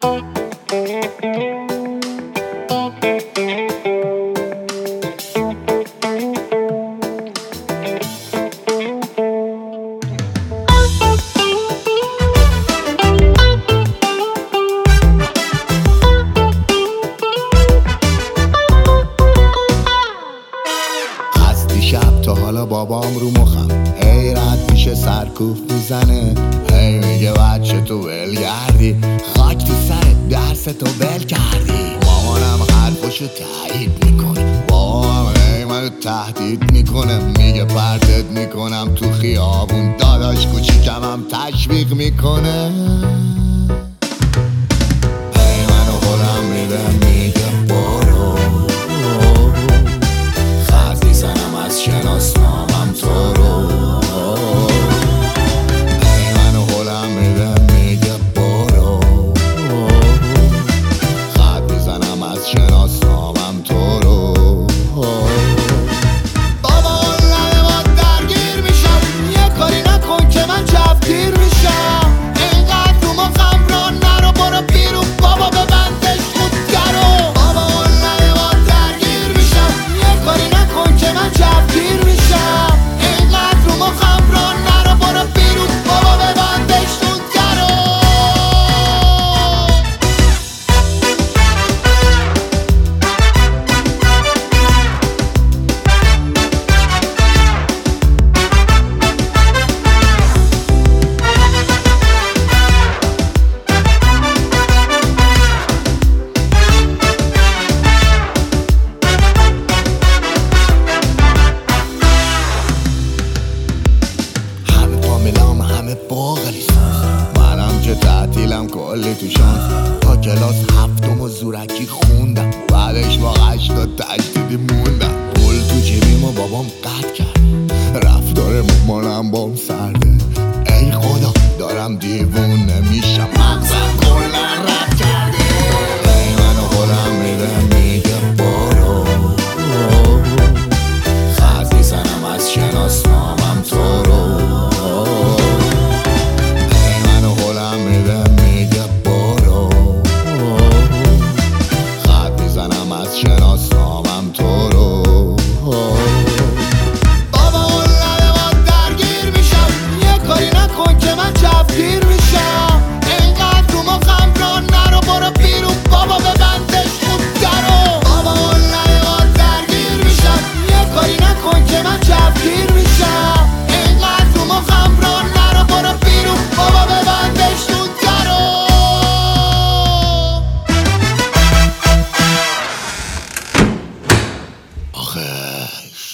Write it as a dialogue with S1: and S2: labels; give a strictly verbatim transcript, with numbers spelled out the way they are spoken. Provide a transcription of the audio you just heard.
S1: تا حالا بابام رو مخم حیرت میشه سرکوف میزنه، هی میگه بچه تو ولگردی، خاک تو سرت درس تو بل کردی. مامانم حرفاشو تایید میکنه، بابام هی منو تهدید میکنه، میگه پرتت میکنم تو خیابون، داداش کوچیکمم تشویق میکنه. هی منو خودم میده میگه برو، خط میزنم از شناسنامم تو رو. هی منو خودم میده میگه برو، خط میزنم از شناسنامم تو رو. بابا اون با درگیر میشم، یه کاری نکن که من جوگیر میشم. اینقدر رو مخم را نرو، برو بیرون بابا ببندش خودگرو. بابا اون با درگیر میشم، یه کاری نکن که من جوگیر میشم. اینقدر رو مخم را نرو، برو بیرون بابا ببندش خودگرو. منم که تعطیلم کلی تو شانس، تا کلاس هفتم و زورکی خوندم، بعدش با هشتا تجدیدی موندم. پول تو جیبیم و بابام قطع کرد، رفتار مامانم بام سرده. ای خدا دارم دیوونه میشم، مغزم کلا رد کرده. ای منو خودم میده میگه برو، خط میزنم از شناسنامم تو رو. شناسنامم تو رو. بابا اون با درگیر میشم، یه کاری نکن که من جوگیر میشم. اینقدر رو مخم را نرو، برو بیرون بابا ببندش خودگرو. بابا اون با درگیر میشم، یه کاری نکن که من جوگیر میشم. اینقدر رو مخم را نرو، برو بیرون بابا ببندش خودگرو. آخه